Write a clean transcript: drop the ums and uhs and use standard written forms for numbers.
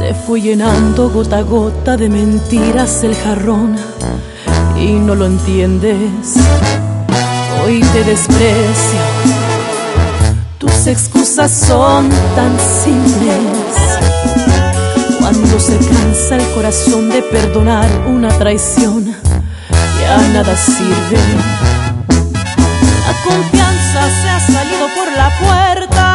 Se fue llenando gota a gota de mentiras el jarrón y no lo entiendes. Hoy te desprecio, tus excusas son tan simples. Cuando se cansa el corazón de perdonar una traición, ya nada sirve. La confianza se ha salido por la puerta